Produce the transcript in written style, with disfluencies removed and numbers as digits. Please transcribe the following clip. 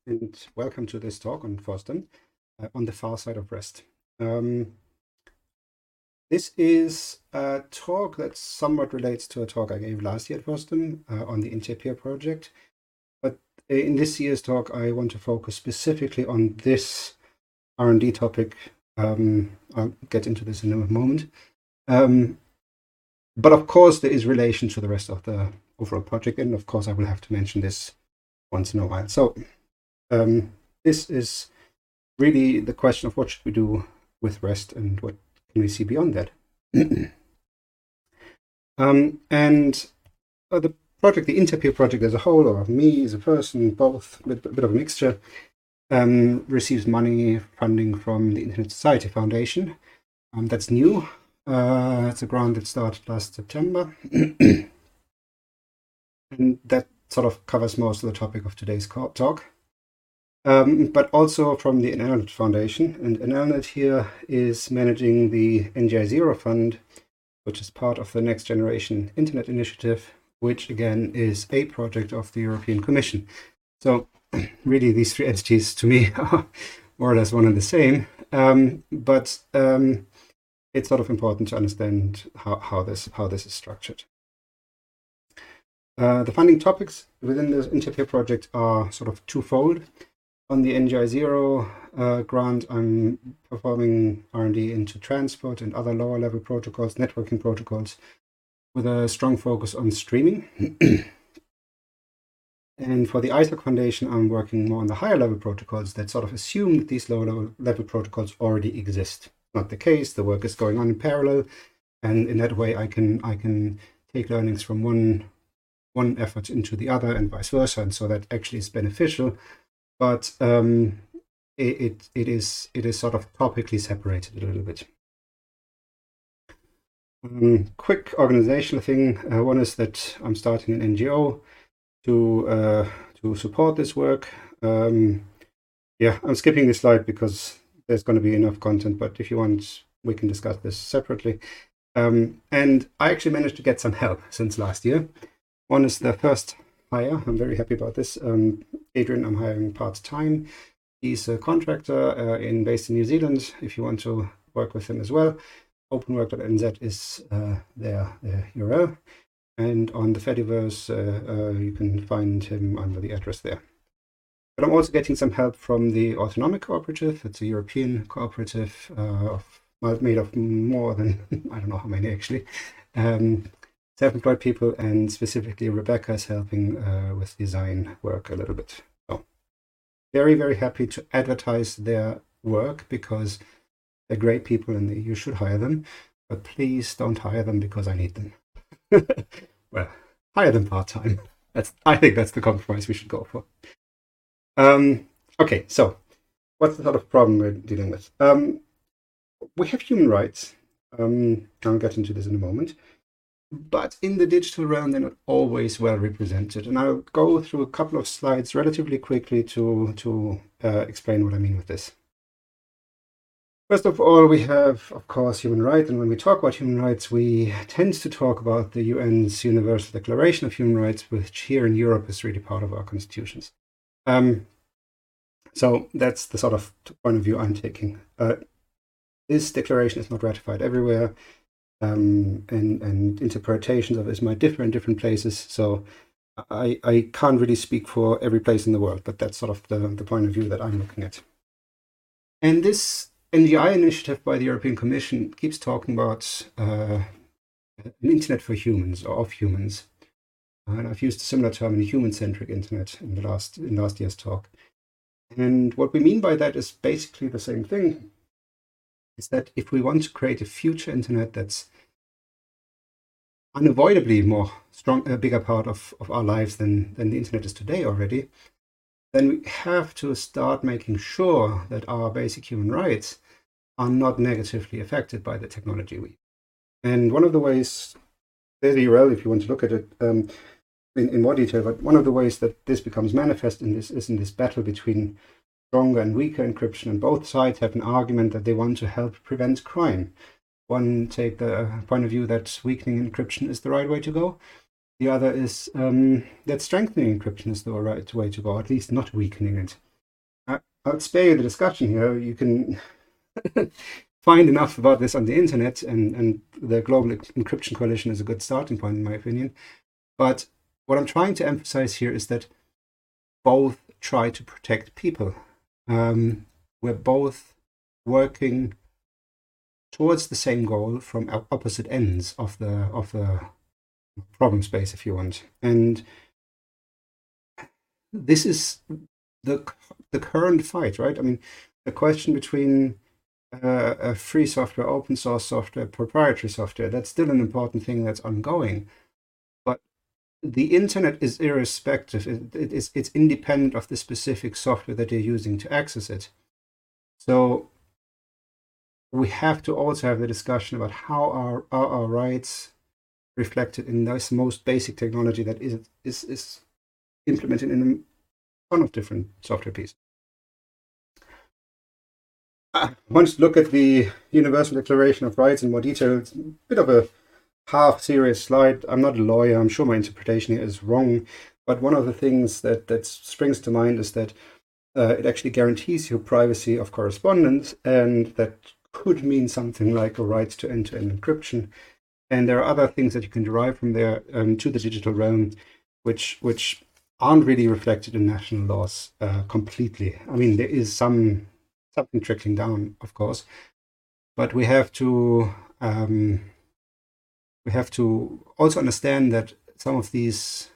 and welcome to this talk on FOSDEM on the far side of REST. This is a talk that somewhat relates to a talk I gave last year at FOSDEM on the Interpeer project. But in this year's talk, I want to focus specifically on this R&D topic. I'll get into this in a moment. But of course, there is relation to the rest of the overall project, and of course, I will have to mention this once in a while. So this is really the question of what should we do with REST and what can we see beyond that. And the project, the Interpeer project as a whole, or me as a person, both, a bit of a mixture, receives money funding from the Internet Society Foundation. That's new. It's a grant that started last September. And that sort of covers most of the topic of today's talk. But also from the NLNet Foundation. And NLNet here is managing the NGI Zero Fund, which is part of the Next Generation Internet Initiative, which again is a project of the European Commission. So really these three entities to me are more or less one and the same. But it's sort of important to understand how this is structured. The funding topics within the Interpeer project are sort of twofold. On the NGI Zero grant, I'm performing R&D into transport and other lower level protocols, networking protocols, with a strong focus on streaming. And for the ISAC Foundation, I'm working more on the higher level protocols that sort of assume that these lower level protocols already exist. Not the case. The work is going on in parallel, and in that way, I can take learnings from one effort into the other, and vice versa, and so that actually is beneficial. But it is sort of topically separated a little bit. Quick organizational thing. One is that I'm starting an NGO to support this work. Yeah, I'm skipping this slide because there's going to be enough content, but if you want, we can discuss this separately. And I actually managed to get some help since last year. One is the first hire. I'm very happy about this. Adrian, I'm hiring part-time. He's a contractor based in New Zealand. If you want to work with him as well, openwork.nz is their URL. And on the Fediverse, you can find him under the address there. But I'm also getting some help from the Autonomic Cooperative. It's a European cooperative made of more than, I don't know how many actually, self-employed people, and specifically Rebecca is helping with design work a little bit. So very, very happy to advertise their work because they're great people and you should hire them, but please don't hire them because I need them. Well, hire them part-time. I think that's the compromise we should go for. Okay, so what's the sort of problem we're dealing with? We have human rights. I'll get into this in a moment. But in the digital realm, they're not always well represented. And I'll go through a couple of slides relatively quickly to explain what I mean with this. First of all, we have, of course, human rights. And when we talk about human rights, we tend to talk about the UN's Universal Declaration of Human Rights, which here in Europe is really part of our constitutions. So that's the sort of point of view I'm taking. This declaration is not ratified everywhere. And interpretations of this might differ in different places. So I can't really speak for every place in the world, but that's sort of the point of view that I'm looking at. And this NGI initiative by the European Commission keeps talking about an internet for humans or of humans. And I've used a similar term in a human-centric internet in last year's talk. And what we mean by that is basically the same thing. Is that if we want to create a future internet that's unavoidably a bigger part of our lives than the internet is today already, then we have to start making sure that our basic human rights are not negatively affected by the technology. And one of the ways, there's a URL if you want to look at it in more detail, but one of the ways that this becomes manifest is in this battle between stronger and weaker encryption, and both sides have an argument that they want to help prevent crime. One take the point of view that weakening encryption is the right way to go. The other is that strengthening encryption is the right way to go, at least not weakening it. I'll spare you the discussion here. You can find enough about this on the internet, and the Global Encryption Coalition is a good starting point, in my opinion. But what I'm trying to emphasize here is that both try to protect people. We're both working towards the same goal from opposite ends of the problem space, if you want. And this is the current fight, right? I mean, the question between free software, open source software, proprietary software, that's still an important thing that's ongoing. But the internet is irrespective. It's independent of the specific software that you're using to access it. So we have to also have the discussion about how are our rights reflected in this most basic technology that is implemented in a ton of different software pieces. Once look at the Universal Declaration of Rights in more detail, it's a bit of a half-serious slide. I'm not a lawyer. I'm sure my interpretation here is wrong. But one of the things that springs to mind is that it actually guarantees you privacy of correspondence, and that could mean something like a right to end-to-end encryption. And there are other things that you can derive from there to the digital realm, which aren't really reflected in national laws completely. I mean, there is something trickling down, of course, but we have to also understand that some of these